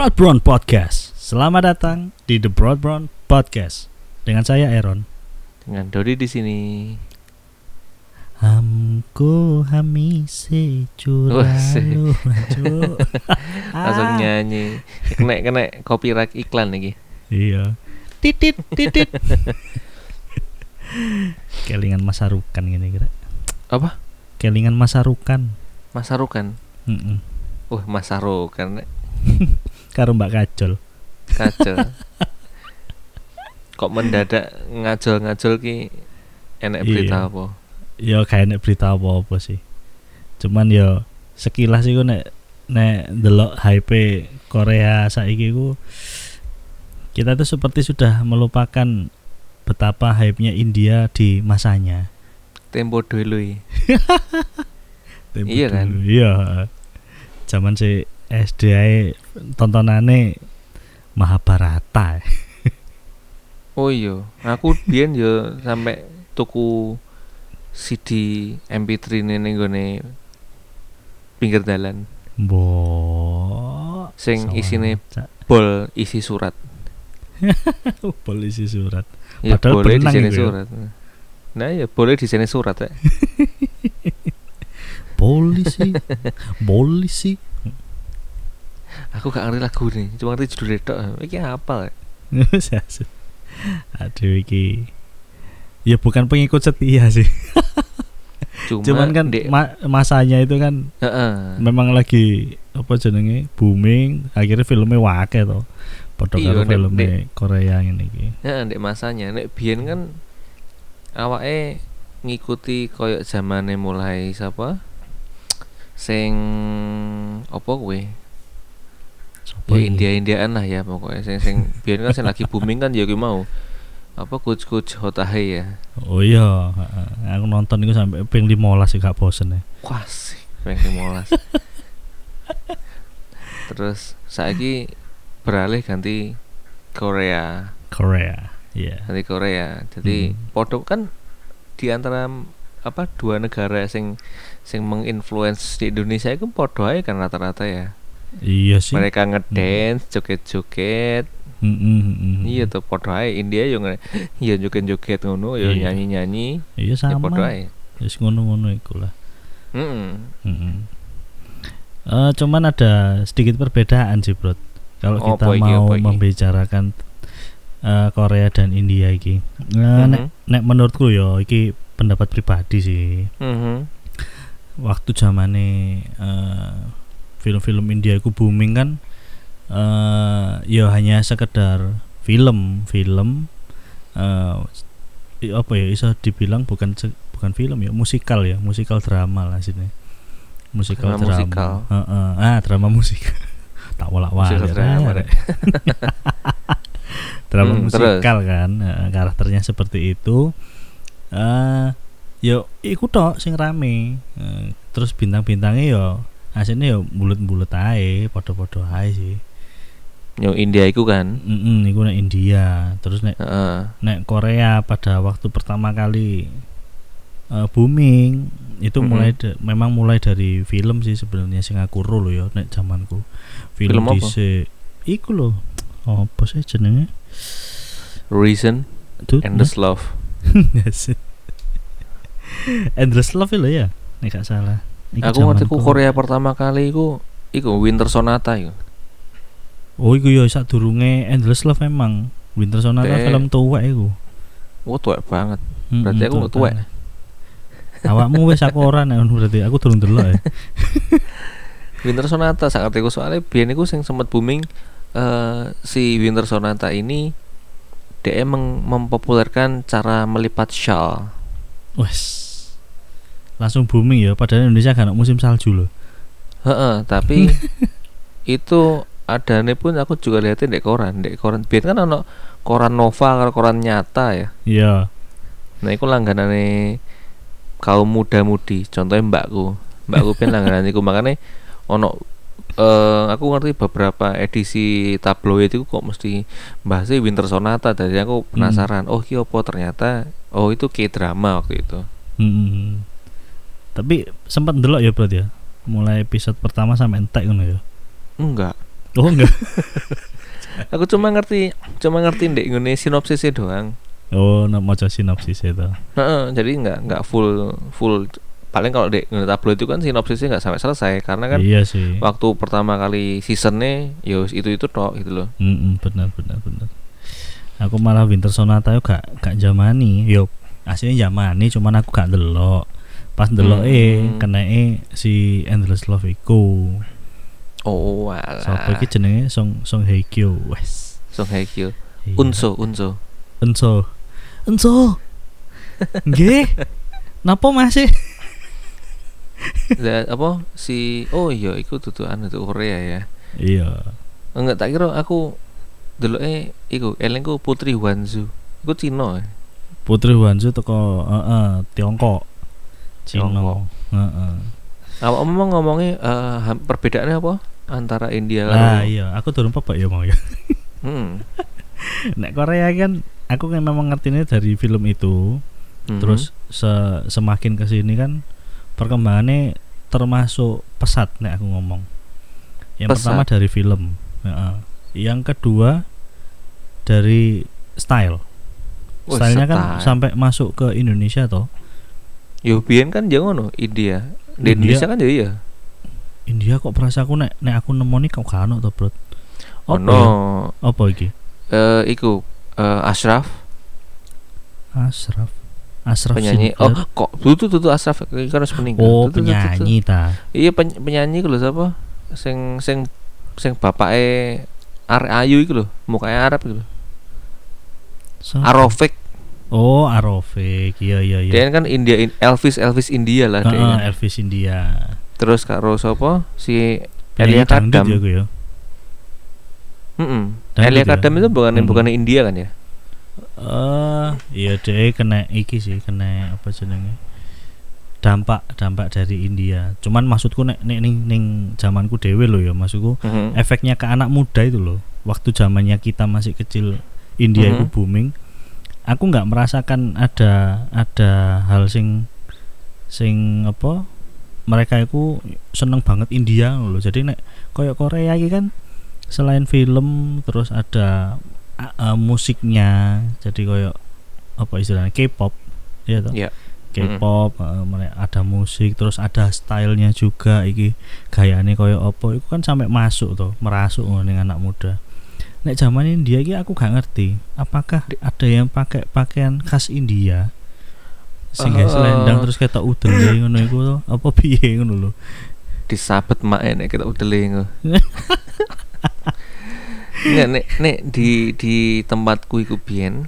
Broad Brown Podcast. Selamat datang di The Broad Brown Podcast. Dengan saya Aaron. Dengan Dodi di sini. Hamko hamise curalu. Langsung nyanyi. Kena copyright iklan lagi. Iya. Titit. Kelingan Masarukan gini kira. Apa? Kelingan Masarukan. Masarukan. Masarukan. Karo Mbak Kajol. Kok mendadak ngajol ki enek berita apa? Ya kayak enek berita apa sih. Cuman ya sekilas iku nek delok hype Korea saiki ku kita tuh seperti sudah melupakan betapa hype-nya India di masanya. Tempo dulu. Iya kan? Iya. Zaman si SD ae tontonane Mahabharata. Oh iya, aku biyen yo sampai tuku CD MP3 ning gone pinggir dalan. Sing isine bol isi surat. Bol isi surat. Ya padahal boleh di sini gitu surat. Ya. Nah ya boleh di sini surat ya. Polisi. Aku gak ngerti lagu nih, cuma ngerti judulnya tok. Iki apa ya? Aduh iki. Ya bukan pengikut setia sih. Cuman kan masanya itu kan memang lagi apa jenenge booming, akhirnya filmnya wake to. Padha karo filmnya Korea ngene iki. Heeh, ndek masanya. Nek biyen kan awake ngikuti koyo zamane mulai sapa? Sing apa kowe? Ya India-Indiaan lah ya pokoknya sing biyen kan sing lagi booming kan ya kuwi mau. Apa Kuch Hotahe ya. Oh iya, aku nonton itu sampai ping 15 sih gak bosen ya. Wah sih, ping 15. Terus saiki beralih ganti Korea, iya. Ganti Korea. Jadi podo kan di antara apa dua negara sing menginfluence di Indonesia itu podo ae kan rata-rata ya. Iya sih. Mereka ngedance, joget-joget. Iya tuh podo ae. India yo ya joget-joget ngono, yo nyanyi-nyanyi. Iya sama. Ya podo ae. Wis ngono-ngono iku lah. Cuman ada sedikit perbedaan sih, Bro. Kalau kita mau membicarakan Korea dan India iki. Nek menurutku yo iki pendapat pribadi sih. Waktu zamane film-film India iku booming kan ya hanya sekedar film apa ya bisa dibilang bukan film ya, musikal drama lah sini. Musikal drama. Drama musikal. Tak wolak-walik. Drama musikal kan, karakternya seperti itu. Yo iku tok sing rame. Terus bintang-bintangnya yo asine yo bulet-bulet ae, padha-padha ae sih. Yo India iku kan. Iku nek India. Terus nek Korea pada waktu pertama kali booming itu memang mulai dari film sih sebenarnya sing aku ro lho ya nek zamanku. Film dhisik iku lho. Apa sih jenenge? Reason Endless Love. Endless Love lho ya. Nek gak salah. Aku ngerti Korea pertama kali iku Winter Sonata iku. Oh iku ya sadurunge Endless Love memang. Winter Sonata film tuwek iku. Oh tuwek banget. Berarti aku tuwek. Awakmu wis aku ora nek berarti aku durung delok ya. Winter Sonata sak artiku soalnya biyen iku sing sempat booming si Winter Sonata ini dia mempopulerkan cara melipat shawl. Wes. Langsung booming ya, padahal Indonesia kan musim salju loh. Tapi itu adane pun aku juga liatin di koran biar kan ono koran Nova karo koran Nyata ya. Iya. Nah iku langganane kaum muda-mudi, contohnya mbakku pun langganan iku makane ono aku ngerti beberapa edisi tabloid itu kok mesti bahasnya Winter Sonata, jadi aku penasaran. Oh iki apa ternyata itu K-drama waktu itu. Tapi sempat ndelok ya berarti ya. Mulai episode pertama sampai entek ngono ya. Enggak. Oh enggak. Aku cuma ngerti ndek ngene sinopsisnya doang. Oh, maca sinopsis itu. Heeh, jadi enggak full. Paling kalau di tabloid itu kan sinopsisnya nggak sampai selesai karena kan iya sih. Waktu pertama kali seasonnya ya itu tok gitu loh. Benar. Aku malah Winter Sonata yo gak jamani. Yo aslinya jamani cuman aku gak ndelok. Pas ndelok keneke si Endless Love iku. Oh alah. Sopo iki jenenge Song Hye Kyo. Wes. Song Hye Kyo. Iya. Unso. Nggih. Napa masih? Lah apa si iya iku tutukan itu Korea ya. Iya. Enggak tak kira aku deloke iku elengku Putri Hwanzu. Iku Cina. Putri Hwanzu teko Tiongkok. Cina. Heeh. Apa ngomongnya perbedaannya apa antara India karo iya, aku durung pepek ya mau ya. Nek Korea kan aku kan memang ngertinya dari film itu. Terus semakin kesini kan perkembangannya termasuk pesat nek aku ngomong. Yang pertama dari film, yang kedua dari style. Stylenya kan sampai masuk ke Indonesia toh. Yo biyen kan jangan ngono India. Di Indonesia kan jadi ya. India kok perasa aku nek aku nemoni kok gak ono to, Bro. Ono. Apa iki? Iku Ashraf penyanyi. Singer. Kok tutu Ashraf kan harus meninggal. Oh, penyanyi ta. Iya penyanyi lho sapa? Sing bapake Ayu iku lho, mukanya Arab iku lho. Arofik. Oh, Arofik. Iya. Dia kan Elvis India lah dia. Elvis India. Terus karo sapa? Si Elia Kadam. Ya. Elia Kadam itu bukan India kan ya? Iya deh kena iki sih, kena apa jenenge? Dampak dari India. Cuman maksudku ning zamanku dhewe lho ya, maksudku efeknya ke anak muda itu loh. Waktu zamannya kita masih kecil India itu booming. Aku nggak merasakan ada hal sing apa mereka itu seneng banget India loh. Jadi nek koyo Korea iki kan selain film terus ada musiknya, jadi koyo apa istilahnya K-pop ya toh. Yeah. K-pop ada musik terus ada stylenya juga iki gayane koyo apa itu kan sampai masuk toh, merasuk ning anak muda. Nek zaman India iki aku gak ngerti apakah ada yang pakai pakaian khas India sehingga selendang terus ketok udele ngono iku to apa piye ngono lho. Disabet mak nek ketok udele ngono. Nek di tempatku iku biyen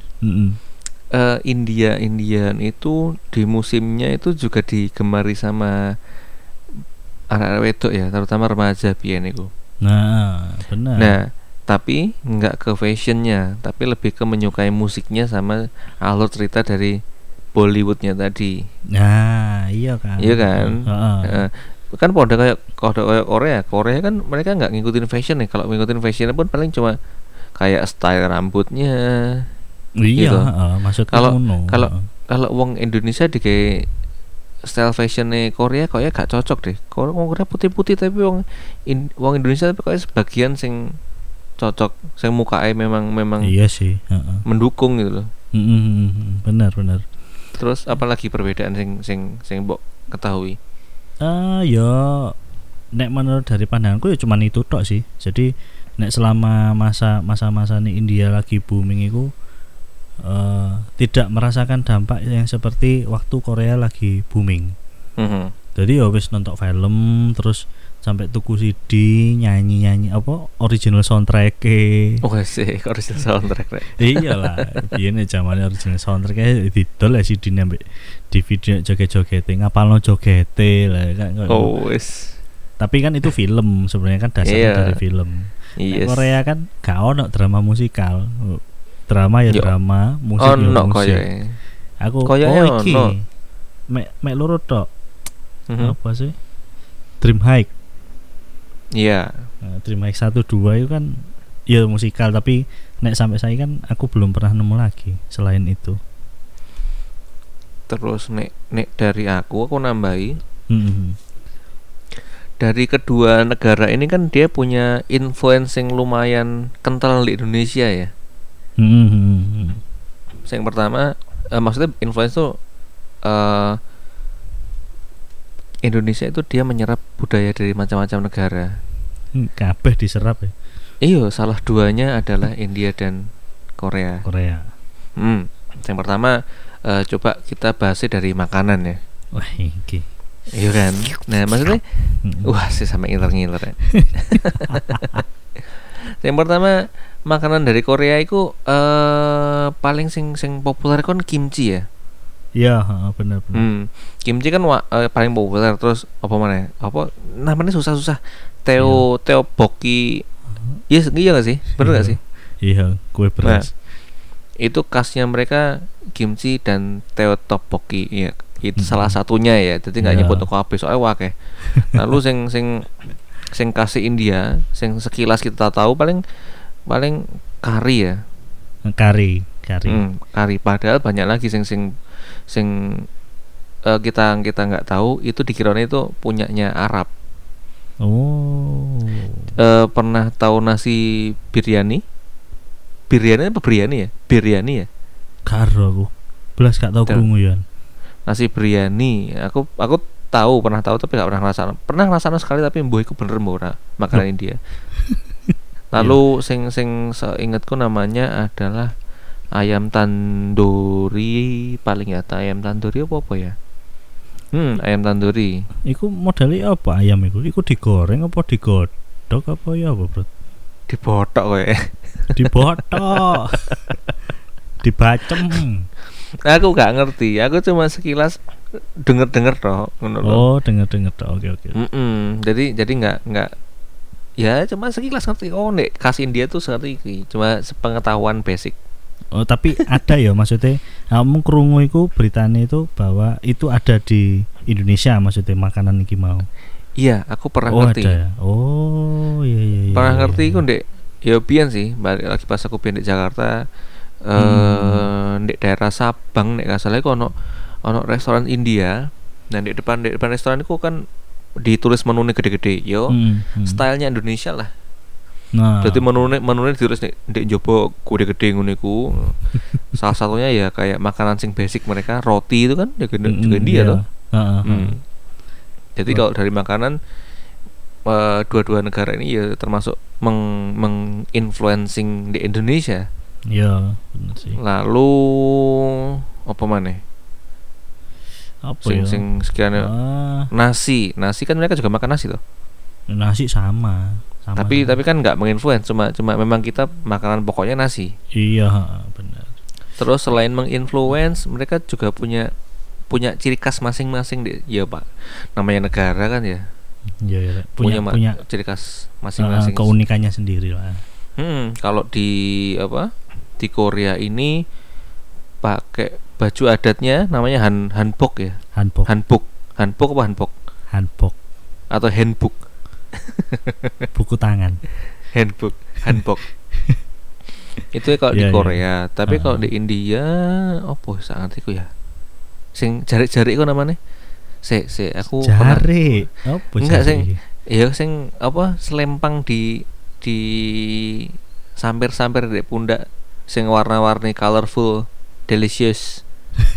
Indian itu di musimnya itu juga digemari sama anak-anak wedok ya, terutama remaja biyen iku. Nah, benar. Nah, tapi enggak ke fashionnya, tapi lebih ke menyukai musiknya sama alur cerita dari Bollywoodnya tadi. Nah, iya kan. Iya kan. Kan pada kayak Korea kan mereka nggak ngikutin fashion nih. Kalau ngikutin fashionnya pun paling cuma kayak style rambutnya. Iya. Gitu. Kalau wong Indonesia di kayak style fashionnya Korea kayaknya gak cocok deh. Wong Korea putih-putih tapi wong Indonesia tapi kayak sebagian sing cocok, sing mukanya memang iya sih. Mendukung gitu loh. Benar. Terus apalagi perbedaan sing mbok ketahui? Ya nek menurut dari pandanganku ya cuman itu tok sih. Jadi nek selama masa nih India lagi booming itu tidak merasakan dampak yang seperti waktu Korea lagi booming. Jadi ya wis nonton film terus sampai tuku CD nyanyi apa original soundtrack. Oh sih original soundtrack. Iyalah, biyen zamane original soundtrack didol ya CD ambek di video joget-joget ngapalno jogete lah kan. Oh wis. Tapi kan itu film sebenarnya kan dasarnya dari film. Yes. Korea kan gak ono drama musikal. Drama ya drama, musik ya musik. Aku iki mek loro tok. Apa sih? Dream High. Iya. Dream High 1 2 itu kan ya musikal tapi nek sampai saya kan aku belum pernah nemu lagi selain itu. Terus nek dari aku nambahi. dari kedua negara ini kan dia punya influence yang lumayan kental di Indonesia ya. Yang pertama maksudnya influence tuh Indonesia itu dia menyerap budaya dari macam-macam negara. Kabeh diserap ya. Iya, salah duanya adalah India dan Korea. Yang pertama coba kita bahasnya dari makanan ya. Wah, iki. Iya kan. Nah, maksudnya wah, sih sampai ngiler-ngiler ya. Yang pertama makanan dari Korea itu paling sing populer kan kimchi ya. Iya, benar. Kimchi kan paling populer. Terus apa mana? Apa namanya susah-susah. Tteokbokki. Iya gak sih? Bener gak sih? Iya, kue beras. Nah, itu khasnya mereka kimchi dan tteokbokki. Iya, itu salah satunya ya. Jadi nggak nyebut toko habis soalnya wakeh. Lalu sing kasih India, sing sekilas kita tahu paling kari ya. Kari. Kari. Padahal banyak lagi sing kita nggak tahu itu dikiranya itu punyanya Arab. Pernah tahu nasi biryani? Biryani apa biryani ya? Biryani ya? Karo aku. Belas gak tahu krungu ya. Nasi biryani, aku pernah tahu tapi gak pernah ngerasain. Pernah ngerasain sekali tapi mbuh iku bener ora makanan India. Lalu sing seingatku namanya adalah ayam tandoori paling ya. Ayam tandoori apa ya? Ayam tandoori. Iku modelnya apa ayam iku? Iku digoreng apa digodok apa ya apa, Bro? Dibotok kowe. Dibotok. Dibacem. Aku gak ngerti. Aku cuma sekilas denger toh ngono lho. Oh, denger toh. Oke. Jadi enggak ya cuma sekilas ngerti. Oh, nek khas India tuh seperti ini. Cuma sepengetahuan basic. Oh, tapi ada ya maksudnya kamu krungu iku beritanya itu bahwa itu ada di Indonesia maksudnya makanan iki mau. Iya, aku pernah ngerti. Ada ya? Oh, iya. Pernah ngerti iku ndek ya biyen sih, balik lagi pas aku pindah Jakarta. Ndek daerah Sabang nek gak salah iku ono restoran India. Nah, di depan restoran iku kan ditulis menunya gede-gede yo. Stylenya Indonesia lah. Nah, jadi menunya ditulis ndek njaba gede-gede ngono iku. Salah satunya ya kayak makanan sing basic mereka, roti itu kan ya juga India toh. Jadi kalau dari makanan dua-dua negara ini ya termasuk menginfluencing di Indonesia. Iya, benar sih. Lalu apa maneh? Sing sekiranya nasi kan mereka juga makan nasi toh. Nasi sama. Tapi kan nggak menginfluence, cuma memang kita makanan pokoknya nasi. Iya, benar. Terus selain menginfluence, mereka juga punya ciri khas masing-masing deh. Ya Pak, namanya negara kan ya. Iya. Punya ciri khas masing-masing. Keunikannya sendiri lah. Kalau di Korea ini pakai baju adatnya namanya hanbok ya. Hanbok apa hanbok? Hanbok atau handbook. Buku tangan. Handbook. Itu ya kalau di Korea. Tapi kalau di India opo sangat iku ya. Sing jari-jari iku namanya. Aku jari. Opo jari? Enggak sing apa selempang di sampir-sampir di pundak sing warna-warni colorful delicious.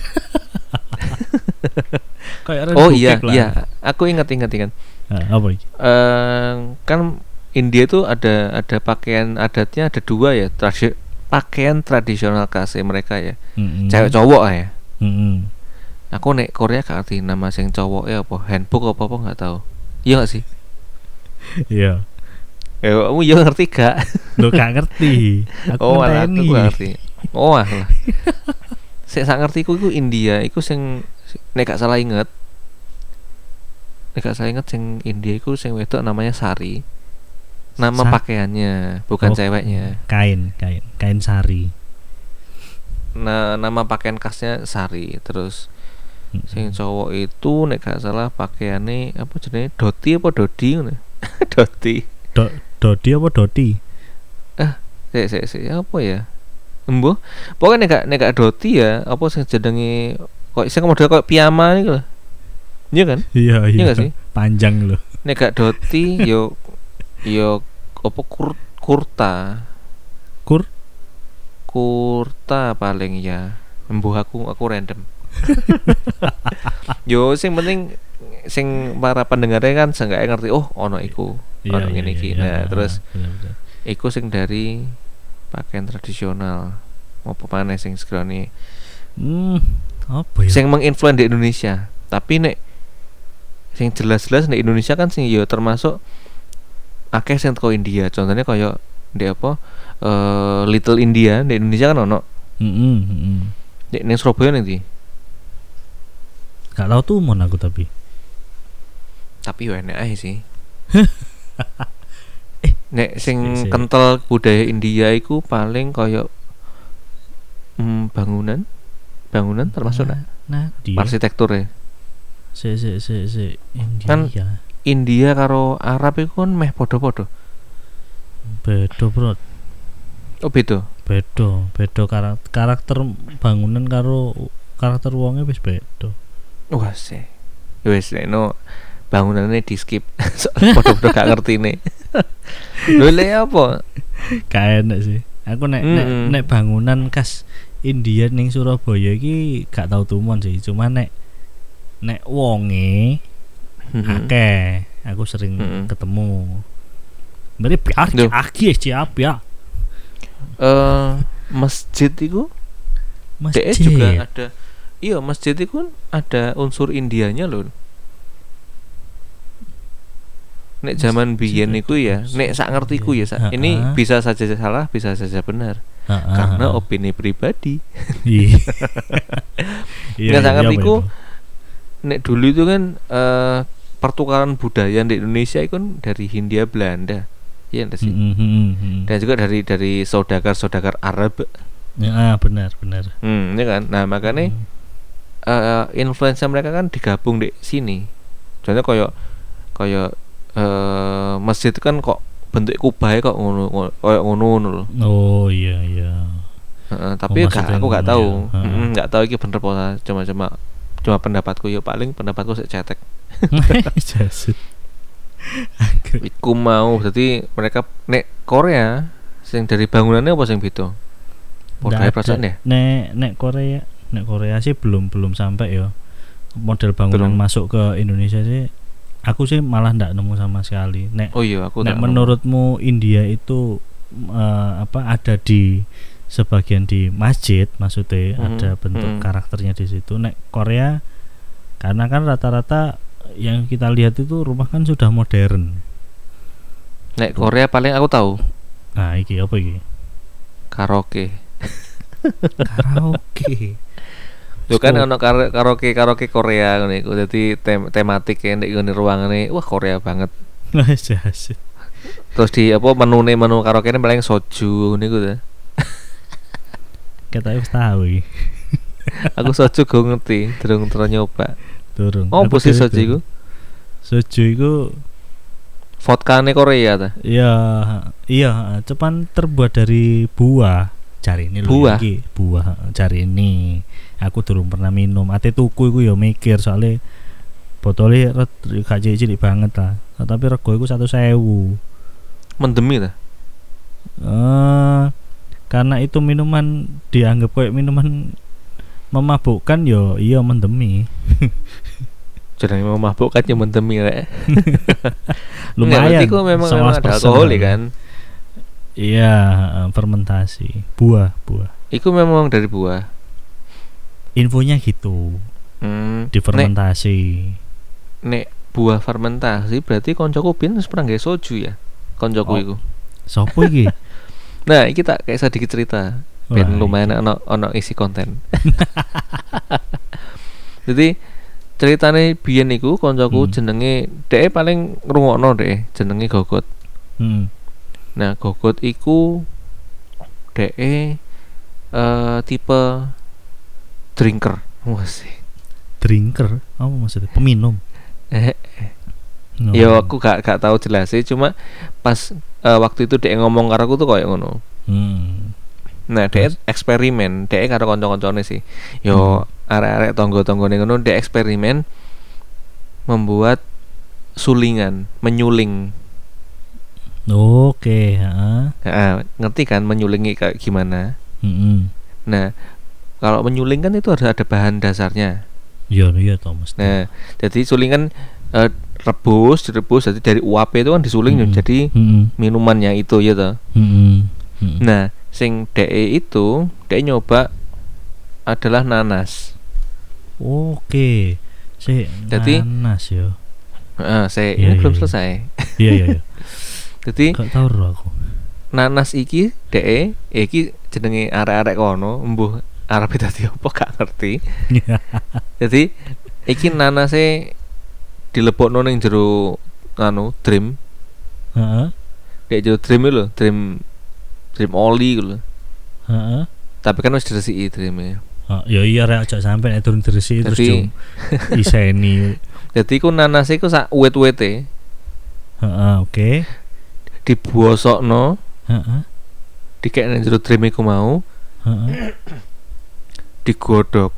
Oh iya, aku ingat. Apa iki? Kan India itu ada pakaian adatnya ada dua ya, pakaian tradisional khas mereka ya. Cewek cowok ya. Aku nek Korea gak ngerti nama sing cowok ya apa, handbook apa nggak tahu. Iya gak sih? Iya. Kamu ya ngerti gak? Lo gak ngerti. Aku ngerti. Oh alah. Saya ngerti iku India, iku sing nek gak salah inget sing India iku sing wedok namanya Sari. Nama pakaiannya, bukan ceweknya. Kain sari. Nah, nama pakaian khasnya Sari. Terus sing cowok itu nek gak salah pakaiannya apa jenenge? Doti apa Dodi ngono? Doti. Dodi apa Doti? Apa ya? Embuh. Pokoknya nek gak Doti ya, apa sing jenenge kok sing model kok piyama niku lho. Iya kan? Iya gak sih? Panjang loh. Nek gak doti yo apa kurta. Kurta paling ya. Embuh aku random. Yo sing penting sing para pendengarnya kan seenggaknya ngerti ono iku. Ono ngene iki. Nah, terus bener. Iku sing dari pakaian tradisional. Apa maneh sing sekrone. Apa ya? Sing menginfluence di Indonesia. Tapi nek sing jelas-jelas di Indonesia kan sing yo termasuk akeh sing teko India. Contohnya kaya ndek apa Little India di Indonesia kan ono. Nek ning Surabaya nanti. Gak tau tuh mon aku tapi yo enak ae sih. Nek sing kental budaya India iku paling kaya bangunan termasuk arsitektur ya. India. Kan India karo Arab iku kan meh padha-padha. Beda, Bro. Oh, beda. Karakter bangunan karo karakter wonge wis beda. Wah, sih. Wis no bangunannya di skip. Padha-padha gak ngertine. Lho le apa? Gak enak sih. Aku nek bangunan khas India ning Surabaya iki gak tau tumon sih. Cuma nek wonge akeh, aku sering ketemu. Berarti biar aki siap ya. Masjid itu juga ada. Iya, masjid itu ada unsur Indianya loh. Nek zaman biyen niku ya, nek sak ngertiku ya, ini bisa saja salah, bisa saja benar. Karena opini pribadi. Iya. Nek sak ngertiku, nek dulu itu kan pertukaran budaya di Indonesia itu kan dari Hindia Belanda. Iya enggak sih? Dan juga dari saudagar Arab. Ya, benar. Ini kan. Nah, makanya influencer mereka kan digabung di sini. Contohnya kayak masjid kan kok bentuk kubah kok ngono loh. Oh iya. Tapi aku gak tahu. Gak tahu iki bener apa cuma pendapatku ya, paling pendapatku sik cetek. Jasut. Iku mau jadi mereka nek Korea sing dari bangunannya apa sing beda? Padha perasaan ya? Nek Korea sih belum sampai ya. Model bangunan masuk ke Indonesia sih aku sih malah ndak nemu sama sekali. Nek menurutmu India itu ada di sebagian di masjid, maksudnya ada bentuk karakternya di situ. Nek Korea karena kan rata-rata yang kita lihat itu rumah kan sudah modern. Nek Korea paling aku tahu. Nah, iki apa iki? Karaoke. Lho kan ono karaoke Korea ngene iku. Dadi tematik nek ngene ruangane wah Korea banget. Terus di menu karaoke ne paling soju niku ta. Kita wis tahu iki. Aku soju go ngerti, durung nyoba. Durung. Oh, posisi soju iku? Soju iku vodkane Korea ta? Iya, cuman terbuat dari buah. Cari ini lho iki, buah cari ini. Aku durung pernah minum. Ate tuku iku ya mikir soalnya botolnya gak cilik banget lah. Tapi rego iku 1.000. Mendemi ta? Karena itu minuman dianggap kayak minuman memabukkan yo iya mendemi. Jadi memabukkan yo mendemi rek. Lumayan. Itu memang ada alkohol kan. Iya, fermentasi buah. Iku memang dari buah. Infonya gitu. Difermentasi. Nek buah fermentasi berarti koncoku bin wis pernah gawe soju ya. Koncoku iku. Sopo iki? Nah, iki tak kayak sedikit cerita. Ben lumayan ono isi konten. Jadi ceritane biyen iku koncoku jenenge dhek paling ngrungokno dhek jenenge Gogot. Nah, Gogot iku dhek tipe drinker. Wes. Drinker? Apa maksudnya? Peminum. Yo aku gak tahu jelas sih, cuma pas waktu itu dhek ngomong karo aku tuh koyo ngono. Nah, dhek eksperimen, dhek karo kanca-kancane sih. Yo arek-arek tangga-tanggane ngono dhek eksperimen membuat sulingan, menyuling. Oke, ngerti kan menyulingi kayak gimana? Mm-mm. Nah, kalau menyuling kan itu harus ada bahan dasarnya. Iya toh mesti. Nah, jadi sulingan direbus, jadi dari uap itu kan disuling jadi minumannya itu ya toh. Nah, sing DE itu DE nyoba adalah nanas. Oke. Jadi nanas ya. Ini belum selesai. Iya. Jadi gak tau aku. Nanas iki DE iki jenenge arek-arek kono, mbuh Arab dadi apa gak ngerti. Jadi iki nanase dilebokno ning jero dream. Heeh. Dek jero dream lho, dream oli lho. Heeh. Tapi kan wis diresiki dream-e. Ya iya rek aja sampe nek durung diresiki terus iseni. Jadi ku nanase ku sak uwit-uwite. Oke. Dibosokno. Dikek nang jero dream iku mau. Digodhog.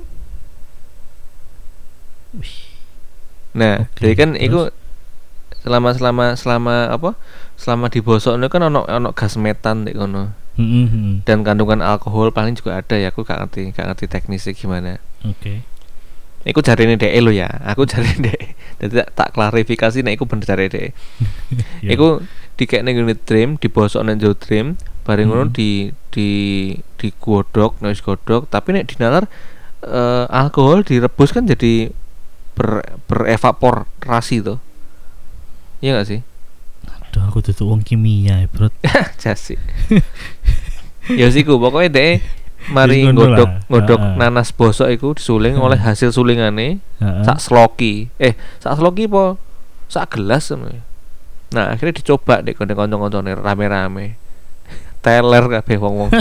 Nah, jadi kan iku selama apa? Selama dibosokno kan ono gas metan nek ngono. Dan kandungan alkohol paling juga ada ya, aku gak ngerti teknisnya gimana. Oke. Iku jarine dhek lo ya, aku jarine dhek. Dadi tak klarifikasi nek iku bener jare dhek. Iku dikek ning dream, dibosok nang jero dream, bareng ngono di godhog, wis godhog, tapi nek dinalar alkohol direbus kan jadi berevaporasi tuh. Iya gak sih? Aduh, aku tuh wong kimia ya, bro. Jasi. Ya siku pokoknya deh mari ngodok nanas bosok iku disuling oleh hasil sulingane sak sloki. Sak sloki po sak gelas ngono. Nah, akhirnya dicoba dek kanca-kancane rame-rame. Teler kabeh wong-wong.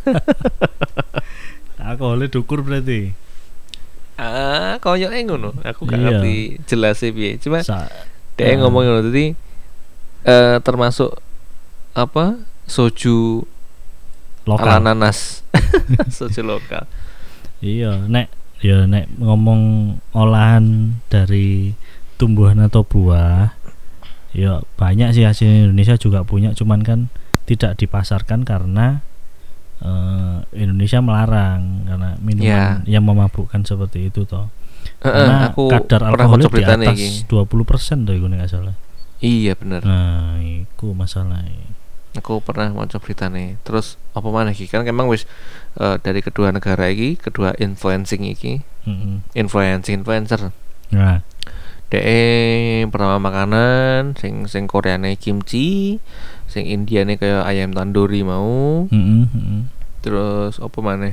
Alkoholnya dukur berarti. Koyoke ngono. Aku gak ngerti jelasnya piye. Cuma dia ngomong ngono tadi termasuk apa? Soju lokal nanas. Soju lokal. Iya, nek ngomong olahan dari tumbuhan atau buah, ya banyak sih hasil Indonesia juga punya, cuman kan tidak dipasarkan karena Indonesia melarang karena minuman yang memabukkan seperti itu toh. Karena aku kadar alkoholnya di atas 20% toh itu nggak salah. Iya benar. Nah, itu masalahnya. Aku pernah maca beritane. Terus apa mana iki? Kan memang wis dari kedua negara iki, kedua influencing iki. Influencer. Nah, pertama makanan sing Koreane kimchi, sing Indiane kayak ayam tandoori mau. Terus apa maneh?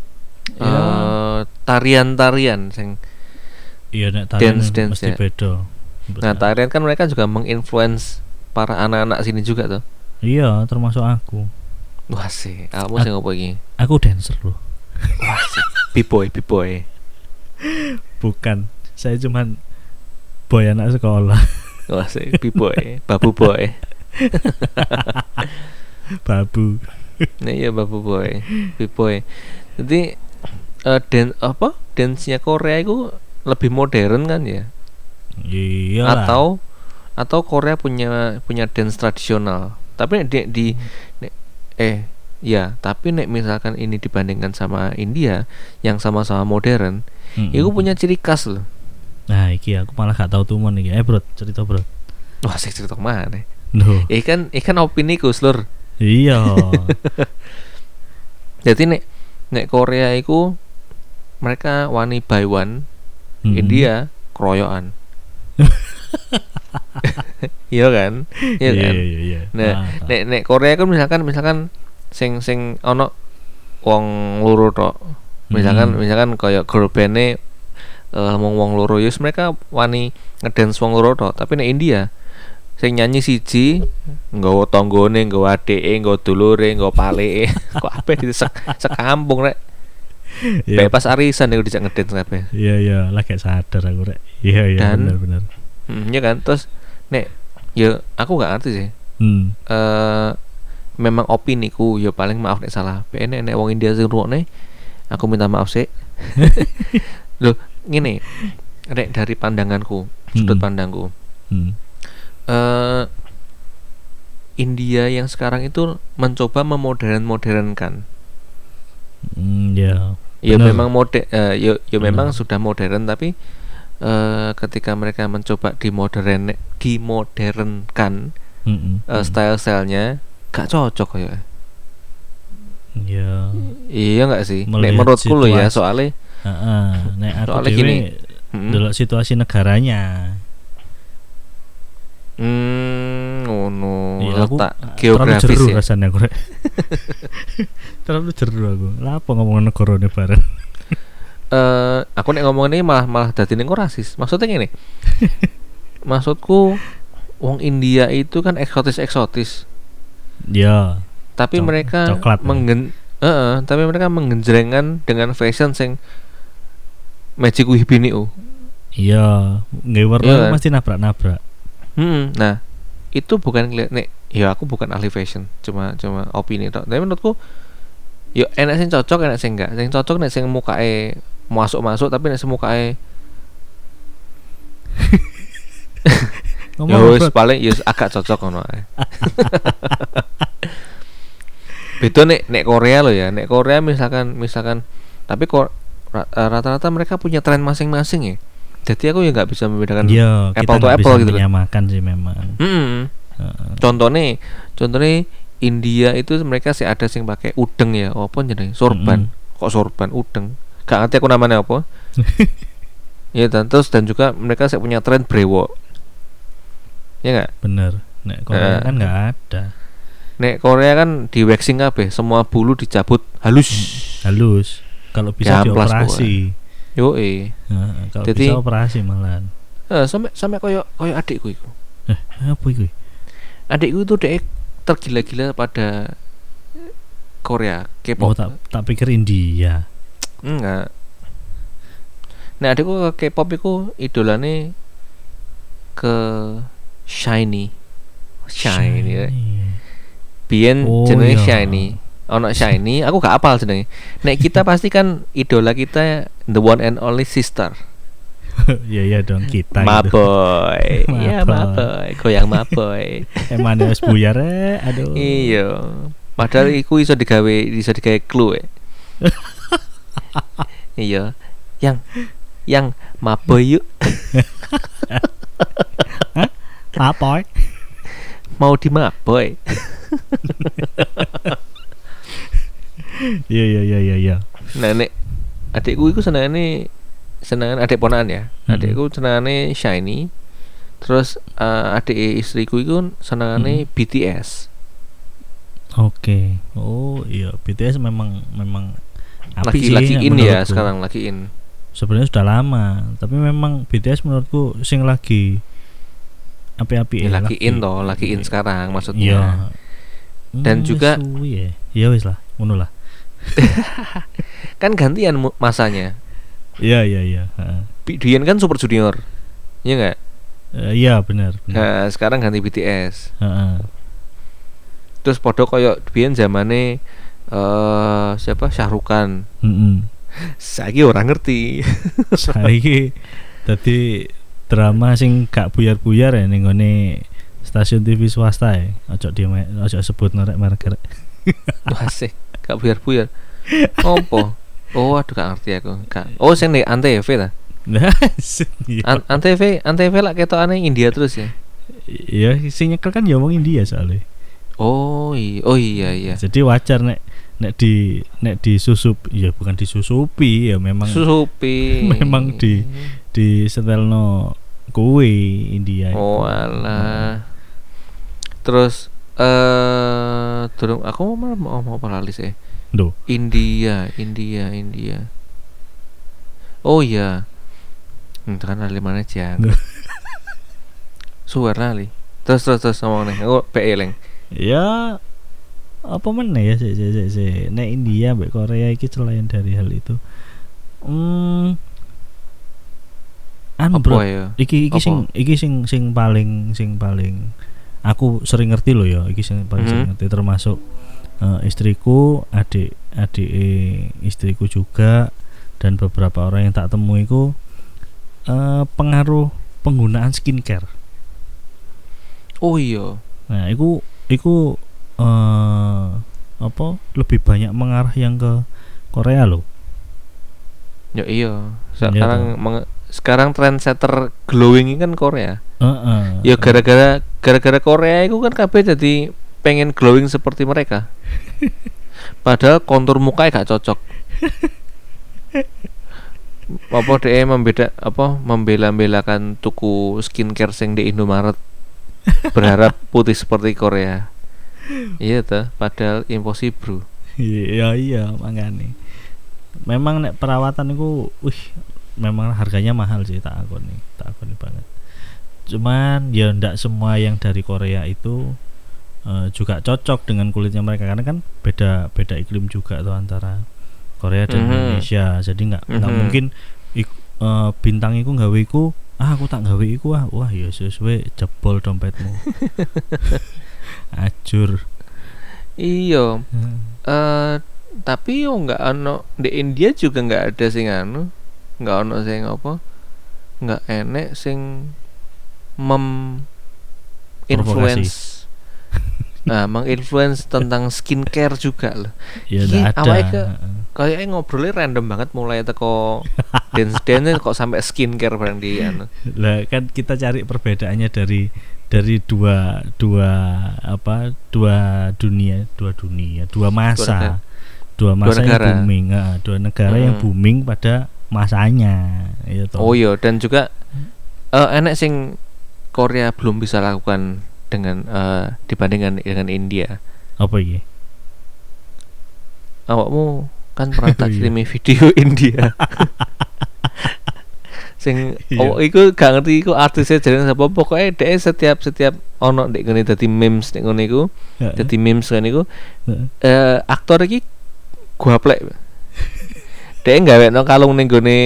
Tarian-tarian sing nek tarian mesti ya. beda. Nah, tarian kan mereka juga menginfluence para anak-anak sini juga tuh. Iya, termasuk aku. Wah sih, kamu sing opo iki? Aku dancer loh. Wah sih, B-boy. Bukan, saya cuman boy anak sekolah. Wah sih, B-boy, babu boy. Babu. Nah iya babu boy, B-boy. Jadi dance-nya Korea itu lebih modern kan ya? Iya. Atau Korea punya dance tradisional. Tapi tapi nek misalkan ini dibandingkan sama India yang sama-sama modern, itu punya ciri khas loh. Nah, iki aku malah gak tahu tuman iki. Bro, cerita bro. Wah, sik cerita mana? No. Ikan opini ku, Lur. Iya. Jadi nek Korea itu mereka wani by one, India keroyokan. Iya kan? Iya. Nah, nek Korea kan misalkan sing ono wong loro tok. Misalkan kayak girl band-e wong loro ya mereka wani ngedance wong loro tok. Tapi nek India sing nyanyi siji nggawa tanggane, nggawa adeke, nggawa dulure, nggawa paleke. Kok ape di sekampung rek. Pas arisan niku dijak ngedance kabeh. Iya, lagi sadar aku rek. Iya, benar. Ya kan, terus nek ya aku gak ngerti sih. Memang opini ku ya paling maaf nek salah. Nek wong India sing ngrungokne aku minta maaf sih. Loh, ngene. Nek dari pandanganku, sudut pandangku. India yang sekarang itu mencoba memodernkan. Ya. Ya memang memang sudah modern, tapi ketika mereka mencoba dimodernkan style-stylenya gak cocok ya. Ya. Iya nggak sih? Nek menurutku lo ya soalnya. Nek aku soalnya gini. Delok situasi negaranya. No. Ya, letak geografis terlalu ya. Rasanya aku. Terlalu jeru aku. Lah apa ngomong negara ini bareng? Aku nek ngomong ini malah dadi ning rasis. Maksudnya gini. Maksudku wong India itu kan eksotis. Ya. Tapi mereka tapi mereka menggenjrengkan dengan fashion sing magic wihbini. Iya, nggih warna mesti nabrak-nabrak. Nah, itu bukan nek ya aku bukan ahli fashion, cuma opini tok. Tapi menurutku yo enak sing cocok, enak sing enggak. Sing cocok nek sing mukae masuk tapi nek sing mukae yo paling yo agak cocok ngono ae. Beda nek Korea lo ya. Nek Korea misalkan tapi rata-rata mereka punya tren masing-masing ya. Jadi aku ya nggak bisa membedakan apple to apple gitu. Menyamakan sih memang. Contohnya India itu mereka sih ada sing pakai udeng ya, apa jenenge? Sorban. Kok sorban udeng? Gak ngerti aku namanya apa. Ya dan juga mereka sih punya tren brewok. Ya enggak? Bener. Nek Korea kan nggak ada. Nek Korea kan di waxing kabeh, semua bulu dicabut halus. Kalau bisa dioperasi. Kalau bisa operasi malahan. Sampai koyo adikku iku. Apa iku? Adikku itu dek tergila-gila pada Korea, K-pop. Oh, tak pikir India. Enggak. Nah, adikku ke K-pop iku idolane ke Shiny. Ya. Biyen jenenge Shiny. Ono Shiny, aku gak apal jenenge. Nek kita pasti kan idola kita the one and only sister. Iya dong kita. Maboy. Iya maboy, goyang maboy. Emane wis buyar aduh. Iya. Padahal iku iso digawe clue. Iya. Yang maboy yuk. Hah? Maboy? Mau di maboy. Iya. Nah nek adikku iku senengane adik ponakan ya. Adikku senengane Shiny. Terus adik istriku iku senengane BTS. Oke. Oh iya, BTS memang lagi in ya sekarang lagi in. Sebenarnya sudah lama, tapi memang BTS menurutku sing lagi api-api ya, lagi in sekarang maksudnya. Iya. Dan juga ya wis lah, ngono lah. Kan gantian masanya. Iya. Biyen kan Super Junior. Iya enggak? Iya benar. Nah, sekarang ganti BTS. Terus podo koyo biyen zamane siapa? Syahrukan. Saiki ora ngerti. Saiki dadi drama sing gak buyar-buyar ya ning ngene stasiun TV swasta ya. Ojo sebut merek. Asik, gak buyar-buyar. Opo? Oh, aduh gak ngerti aku. Oh, sing nek Antv ta? Antv lak ketokane India terus ya. Iya, sing nyekel kan ya wong India soalnya. Oh iya. Jadi wajar nek disusup, ya bukan disusupi ya memang. Susupi. Memang di setelno kowe India. Oh alah. Terus durung aku mau palalis ya. Duh. India. Oh iya. Kan ali mana aja. Suara ali. Terus ngomong nih. Aku PE leng. Ya apa mana ya sih. Nek India mbek Korea iki selain dari hal itu. Bro. Ya? Iki sing paling aku sering ngerti loh ya. Iki sing paling sering ngerti termasuk istriku, adik istriku juga dan beberapa orang yang tak temui itu pengaruh penggunaan skincare. Oh iya. Nah, iku apa lebih banyak mengarah yang ke Korea loh. Ya iya. Sekarang trendsetter glowing ini kan Korea. Ya gara-gara Korea itu kan kabeh jadi pengen glowing seperti mereka. Padahal kontur muka gak cocok. Apa dia membela-belakan tuku skincare sing di Indomaret berharap putih seperti Korea. Iya tuh, padahal impossible. Iya makanya. Memang nek perawatan itu memang harganya mahal sih, tak akoni banget. Cuman ya ndak semua yang dari Korea itu juga cocok dengan kulitnya mereka, karena kan beda iklim juga tuh antara Korea dan Indonesia. Jadi nggak mungkin bintang iku gawe iku aku tak gawe iku wah ya sesuai jebol dompetmu. Ajur. Iya. Tapi yo nggak ono di India juga nggak ada sing nggak ono sing apa, nggak enek sing influence menginfluence tentang skincare juga loh. Iya ada. Kayaknya ngobrolnya random banget, mulai teko dance kok sampai skincare bareng di Lah kan kita cari perbedaannya dari dua masa negara. yang booming, dua negara yang booming pada masanya. Oh iya, dan juga enek sing Korea belum bisa lakukan dengan dibandingkan dengan India. Apa iki? Awakmu kan pernah tak kirimi video India. Sing iku gak ngerti iku artisnya jenenge sapa, pokoknya dhek setiap ono ndek ngene dadi memes nek ngono iku. Dadi memes kan iku. Aktor iki guaplek. Dhek gawekno kalung ning gone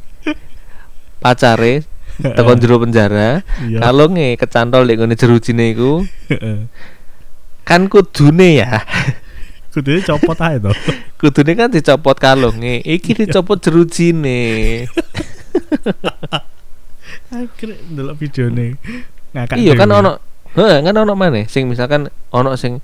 pacare tekan jero penjara. Kalunge kecantol nek ngene jerujine iku. Kan kudune ya. Kudune copot ae to. Kudune kan dicopot kalunge, iki dicopot jerujine. Akhirnya ndelok videone ngakak. Iya kan ono. Kan ono maneh sing misalkan ono sing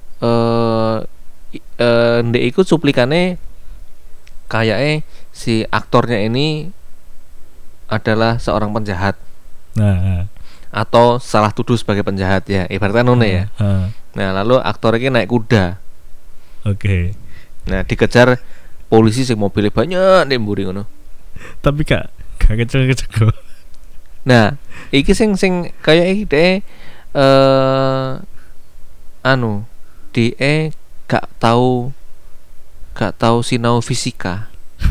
ndek iku suplikane kayake si aktornya ini adalah seorang penjahat. Atau salah tuduh sebagai penjahat ya, ibaratnya ngono ya. Nah, lalu aktor ini naik kuda. Oke. Nah, dikejar polisi sing mobilnya banyak ning mburi ngono. Tapi gak kecil-kecil. Nah, iki sing kayak iki dhek dia gak tahu sinau fisika.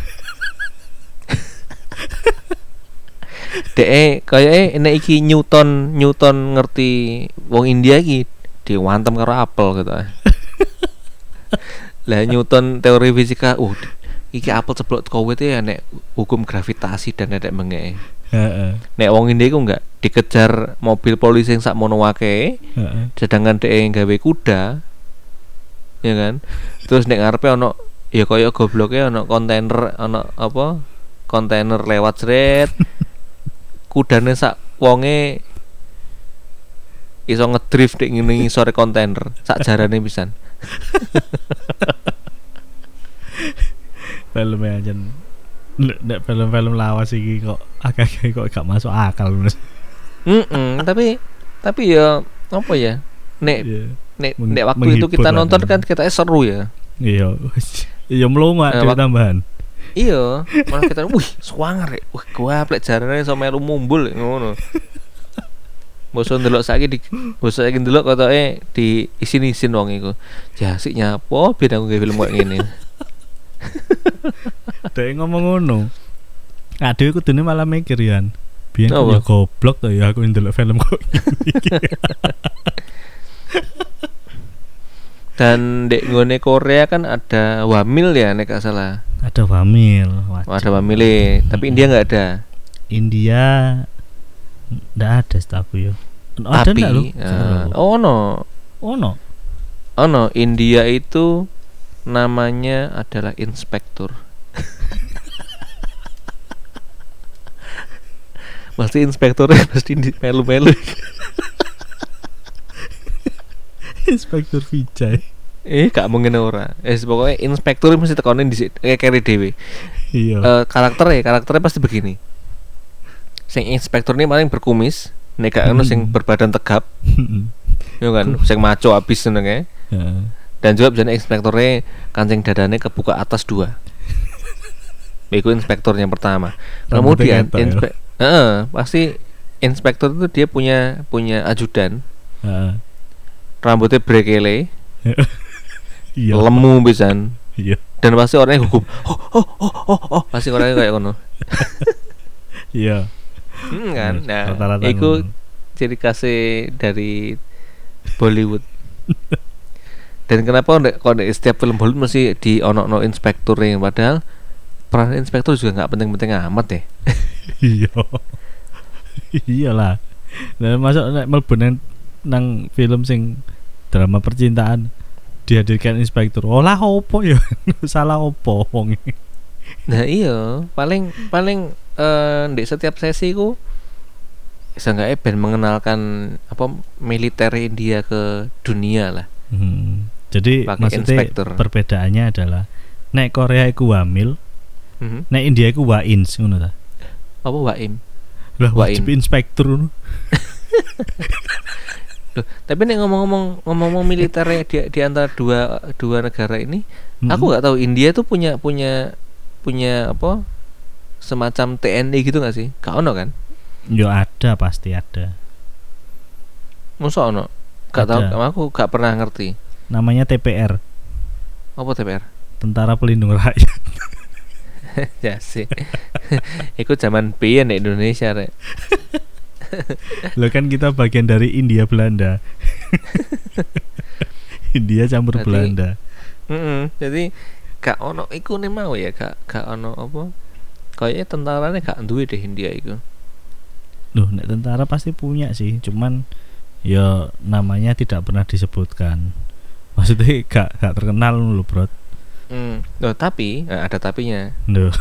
Dek kayak nek iki Newton ngerti wong India iki diwantem karo apel gitu. Lah Newton teori fisika, iki apel ceblok teko wit ya nek hukum gravitasi dan nek mengke. Nek wong India iku enggak dikejar mobil polisi yang sakmono akeh, sedangkan dhek gawe kuda. Ya kan? Terus nek ngarepe ono ya kaya gobloke ono kontainer, ono apa? Kontainer lewat sret. Kudane sak wonge iso ngedrift nek ngene sore kontainer, sak jarane pisan. Filmnya aja nek film-film lawas iki kok agak gak masuk akal Mas. Tapi ya apa ya? Nek waktu itu kita nonton kan kita seru ya. Iya. Iya melongo tambahan. Iya, malah kita swanger ya. Gua plek jarane iso melu mumbul ngono. Bosok ndelok saiki ndelok kotoke di isin-isin wong iku. Ya sik nyapo ben aku gawe film koyo ngene. Dek ngomong ngono. Aduh kudune malah mikir yan. Biyen ya goblok to ya aku ndelok film kok iki. Dan dek nggone Korea kan ada Wamil ya nek gak salah. Ada Wamil. Ada Wamil, tapi India nggak ada. India nggak ada setahu ya. Ada nggak lu? No. India itu namanya adalah inspektur. Pasti inspekturnya pasti melu-melu. Inspektur Vijay. Gak mungkin ora. Pokoknya inspektur mesti tekonin di keri dhewe. Iya. Karakternya pasti begini. Sing inspektur ini paling berkumis, nek gak ono sing berbadan tegap. Yo kan, sing maco abis senenge. Heeh. Dan juga biasanya inspektornya kancing dadane kebuka atas 2. Itu inspektornya pertama. Kemudian pasti inspektor itu dia punya ajudan. Rambutnya brekele. Iya. Lemu pisan. Iya. Dan pasti orangnya gugup. Pasti orangnya kayak ngono. Iya. Kan. Nah, Rata-rata itu ngono. ciri khasnya dari Bollywood. Dan kenapa kok setiap film Bollywood mesti di ono inspektur yang padahal peran inspektur juga nggak penting-penting amat deh. Iya. Iyalah. Nah, masuk nek mlebu nang film sing drama percintaan dihadirkan inspektur. Olah opo ya? Salah opo wong. Nah, iya, paling di setiap sesi ku seenggaknya ben mengenalkan apa militer India ke dunia lah. Jadi Pakai maksudnya inspektur. perbedaannya adalah nek Korea iku wamil, nek India iku wains ngono ta. Apa Waim? Lah Wain. wajib inspektur ngono. Loh, tapi nek ngomong militer di antara dua negara ini, aku nggak tahu India tuh punya apa semacam TNI gitu nggak sih? Gak ono kan? Yo ada, pasti ada. Masa ono? Gak tahu, aku gak pernah ngerti. Namanya TPR, Apa TPR? Tentara Pelindung Rakyat. Ya sih. Ikut zaman pian di Indonesia rek. Lo kan kita bagian dari India Belanda. India campur Berarti, Belanda. Jadi gak ono iku nih mau ya, gak ono apa? Kayaknya tentaranya gak duwe deh India iku. Loh, nek tentara pasti punya sih, cuman ya namanya tidak pernah disebutkan. Maksudnya gak terkenal lho, Bro. Loh, tapi ada tapinya. Loh.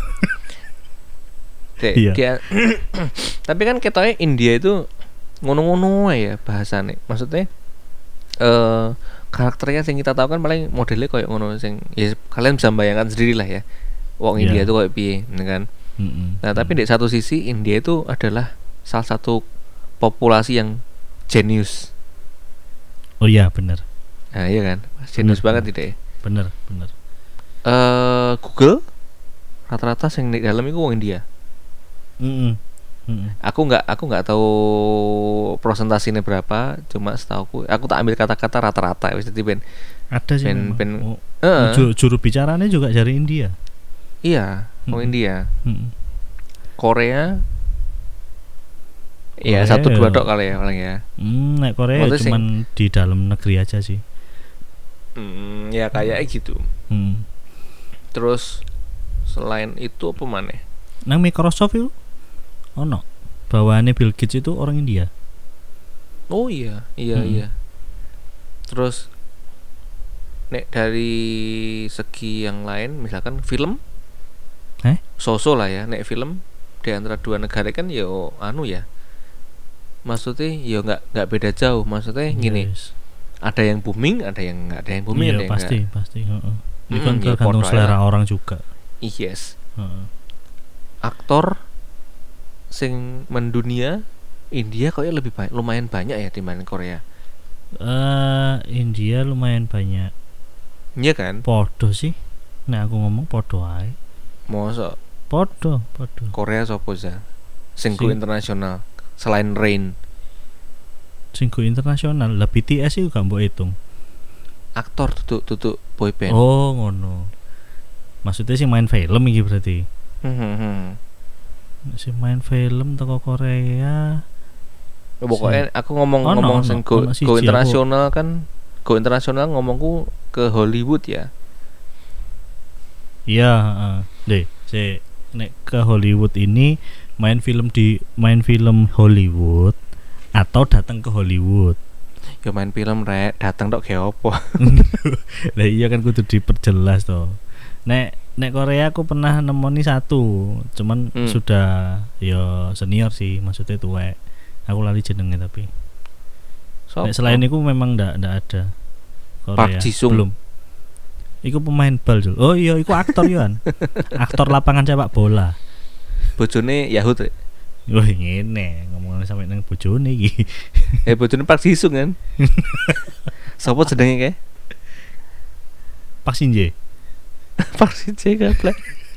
Dia tapi kan ketoknya India itu ngono-ngono ya bahasane. Maksudnya karakternya yang kita tahu kan paling modelnya kayak ngono sing ya kalian bisa bayangkan sendiri lah ya. Wong India itu kayak piye, kan? Nah, tapi di satu sisi India itu adalah salah satu populasi yang jenius. Oh iya, benar. Nah, iya kan? Jenius banget tidak ya? Bener. Google rata-rata yang di dalam itu wong India. Aku nggak tahu presentasinya berapa, cuma setahu aku tak ambil kata-kata rata-rata wis dadi ben. Ada sih. Juru bicaranya juga dari India. Iya, wong India. Korea ya 1-2 tok kali ya paling ya. Nek Korea cuman di dalam negeri aja sih. Ya kayak gitu. Terus selain itu apa maneh? Nang Microsoft itu ono bawahannya Bill Gates itu orang India. Oh iya. Terus nek dari segi yang lain misalkan film so-so lah ya, nek film di antara dua negara kan yo anu ya. Maksudnya yo nggak beda jauh. Maksudnya gini. Ada yang booming, ada yang nggak ada yang booming. Iya, pasti. Ini kan tergantung selera orang juga. Yes. Aktor sing mendunia India kayaknya lebih banyak, lumayan banyak ya dibanding Korea. India lumayan banyak. Iya kan? Podo sih. Nah aku ngomong podo ae. Mosok Podo. Korea sopo za? Sing go internasional selain Rain. Sing go internasional, lah BTS itu gak mbok hitung. Aktor tutuk boy band. Oh, ngono. Maksudnya sih main film iki berarti. Si main film toko Korea. Pokoknya aku ngomong sing go internasional kan. Go internasional ngomongku ke Hollywood ya. Iya, deh, nek ke Hollywood ini main film Hollywood atau datang ke Hollywood. Ya main film rek, datang tok ge opo. Lah iya kan kudu diperjelas toh. Nek Korea aku pernah nemoni satu, cuman sudah ya senior sih, maksudnya tuwek. Aku lali jenenge tapi. Nek selain itu memang ndak ada. Korea. Park Ji-sung. Belum. Iku pemain bal, Jul. Oh iya, iku aktor Yohan. Aktor lapangan sepak bola. Bojone Yahut. Wah, ngene ngomongin sampe nang bojone iki. Bojone Park Ji-sung kan. Sopo jenenge kae? Pak Shinje. Park Ji-sung gaplek.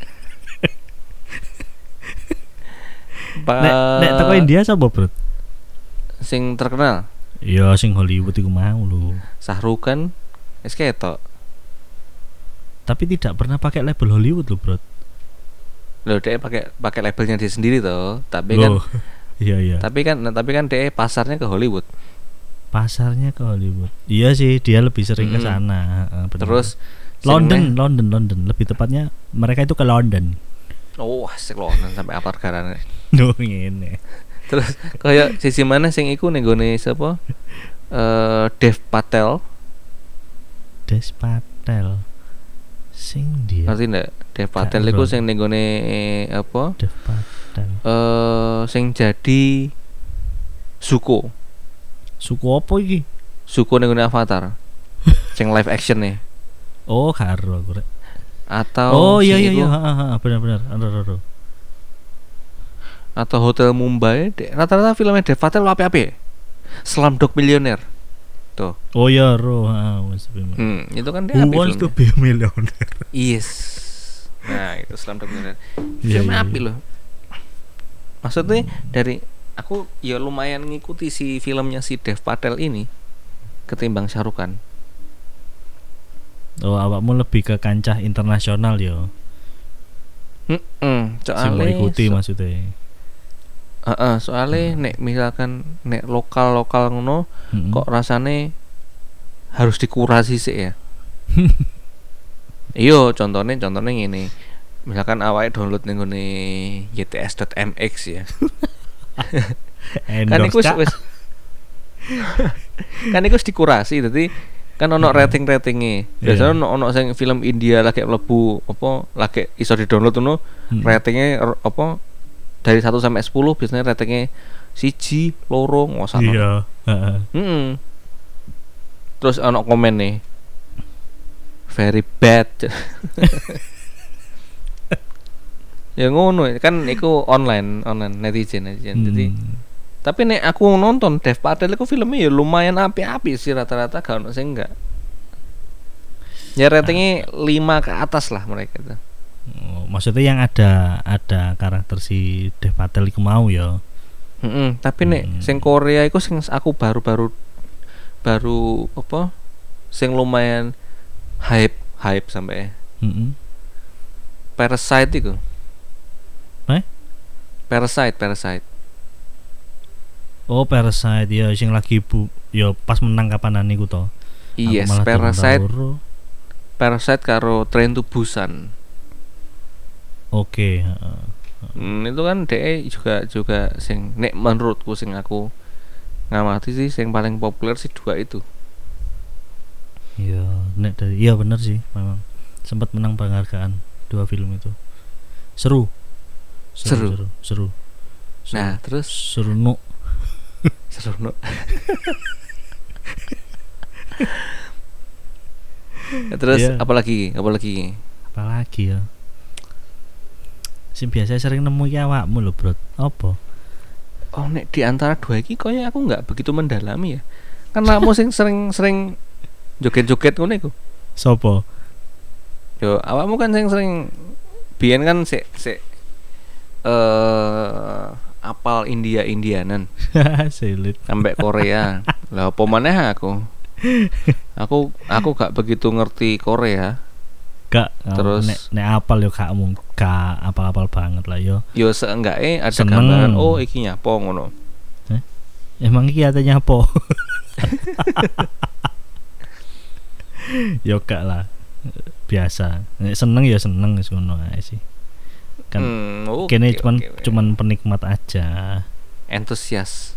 Nek teko India sapa, Bro? Sing terkenal. Iya, sing Hollywood iku mau lho. Shahrukh kan wis ketok. Tapi tidak pernah pakai label Hollywood lho, Bro. Loh, dia pakai labelnya dia sendiri toh, tapi Loh, kan iya. Tapi kan dia pasarnya ke Hollywood. Pasarnya ke Hollywood. Iya sih, dia lebih sering ke sana. Terus London, lebih tepatnya mereka itu ke London. Oh, asik London sampai apa negarane. Duh, ngene. Terus kayak sisi mana sing iku ning gone sapa? Dev Patel. Dev Patel. Sing dia. Ngerti ndak? Dev Patel iku sing ning gone apa? Dev Patel. Sing jadi Zuko. Suku apa iki? Zuko ning gone Avatar. Sing live action nih. Oh, karo aku rek. Atau iya, benar. Ando. Atau Hotel Mumbai, rata-rata filmnya Dev Patel apa-apa. Slumdog Millionaire. Tuh. Oh iya, itu kan dia Who Wants to Be a Millionaire. Yes. Nah, itu Slumdog Millionaire. Filmnya api loh. Maksudnya dari aku ya lumayan ngikuti si filmnya si Dev Patel ini ketimbang Shahrukh Khan. Oh, awakmu lebih ke kancah internasional yo. Soalnya ikuti maksudnya. Soalnya nek misalkan nek lokal ngono kok rasane harus dikurasi sih ya. Iyo contohnya ngene. Misalkan awake download ning ngene yts.mx ya. Kan iku wis kan iku dikurasi dadi kan ono rating-ratinge. Biasanya ono sing film India lagi mlebu apa lagi iso di-download ngono, ratingnya apa dari 1 sampai 10 biasanya ratingnya 1, 2, ngosan. Iya, Terus ono komen nih. Very bad. Ya ngono kan iku online netizen. Jadi tapi nek aku nonton Dev Patel iku filmnya ya lumayan api-api sih rata-rata gak ono sing enggak. Ya ratingnya 5 ke atas lah mereka itu. Oh, maksudnya yang ada karakter si Dev Patel iku mau ya. Tapi nek sing Korea iku sing aku baru apa? Sing lumayan hype sampai. Parasite iku. Parasite. Oh, Parasite ya sing lagi ya pas menang kapanan niku to. Yes, Parasite karo Train to Busan. Oke, itu kan DE juga sing nek menurutku sing aku ngamati sih sing paling populer sih 2 itu. Iya, nek dari iya bener sih memang sempat menang penghargaan 2 film itu. Seru. Nah, terus seru no. Terus apalagi ya. Sing biasa sering nemu iki awakmu lho, Bro. Apa? Oh, nek di antara 2 iki koyo aku enggak begitu mendalami ya. Kan kamu sering joget-joget ngono iku. Sopo? Yo, awakmu kan sering biyen kan sik apal Indianan. Sulit. Sampai Korea. Lah apa maneh aku? Aku gak begitu ngerti Korea. Gak. Terus nek apal yo gak apal-apal banget lah yo. Yo seenggaknya ada Seneng. gambaran oh iki nyapa ngono. Emang iki ate nyapa? Yo gak lah. Biasa. Nek seneng ya seneng wis ngono ae sih. Kan kene cuman penikmat aja. Antusias.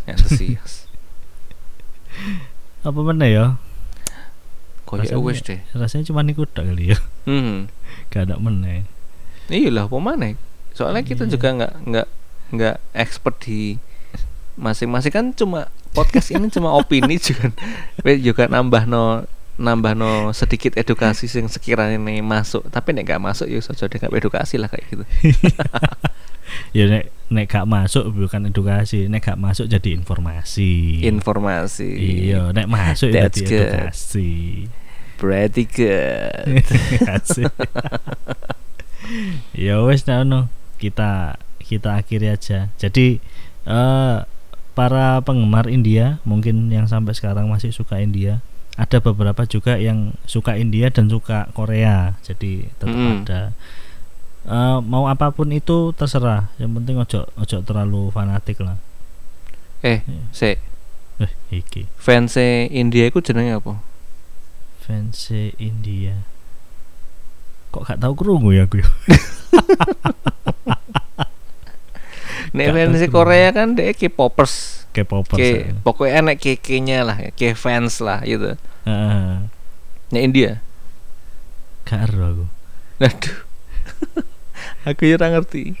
Apa meneh ya? Koyo wis deh. Rasanya cuma niku tok kali ya. Gak ada meneh. Iyalah apa maneh? Soalnya kita juga enggak expert di masing-masing kan cuma podcast ini cuma opini juga nambah nambahno sedikit edukasi sing sekiranya masuk, tapi nek gak masuk ya sojo gak edukasi lah kayak gitu. Ya nek gak masuk bukan edukasi, nek gak masuk jadi informasi. Iya, nek masuk jadi edukasi. Berarti good. Ya wes no, kita akhiri aja. Jadi para penggemar India mungkin yang sampai sekarang masih suka India, ada beberapa juga yang suka India dan suka Korea. Jadi tetap ada. Mau apapun itu terserah, yang penting ojo terlalu fanatik lah. Iki fans India iku jenenge apa? Fans India kok gak tahu krungu ya aku. Nek fans Korea kan dek K-popers. Pokoknya enek K-nya lah, K-fans lah gitu. Nek India gak ero aku. Aduh. Aku ya ora ngerti.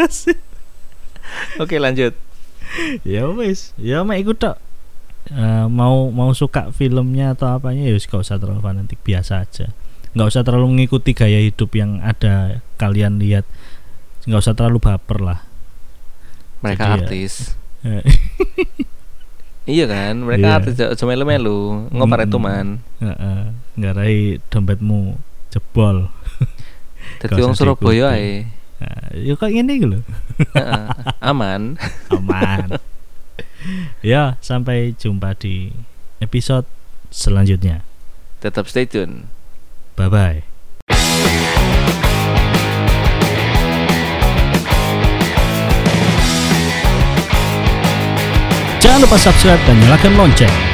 Oke, lanjut. Ya wis, ya mek iku tok. Mau suka filmnya atau apanya ya gak usah terlalu fanatik, biasa aja. Gak usah terlalu mengikuti gaya hidup yang ada kalian lihat. Gak usah terlalu baper lah. Mereka jadi artis. Iya kan, mereka artis cuma melu ngopar itu man. Ngarai dompetmu jebol. Dadi wong Surabaya ae. Ya kok ngene iki lho. Aman. Ya, sampai jumpa di episode selanjutnya. Tetap stay tune. Bye bye. Jangan lupa subscribe dan nyalakan lonceng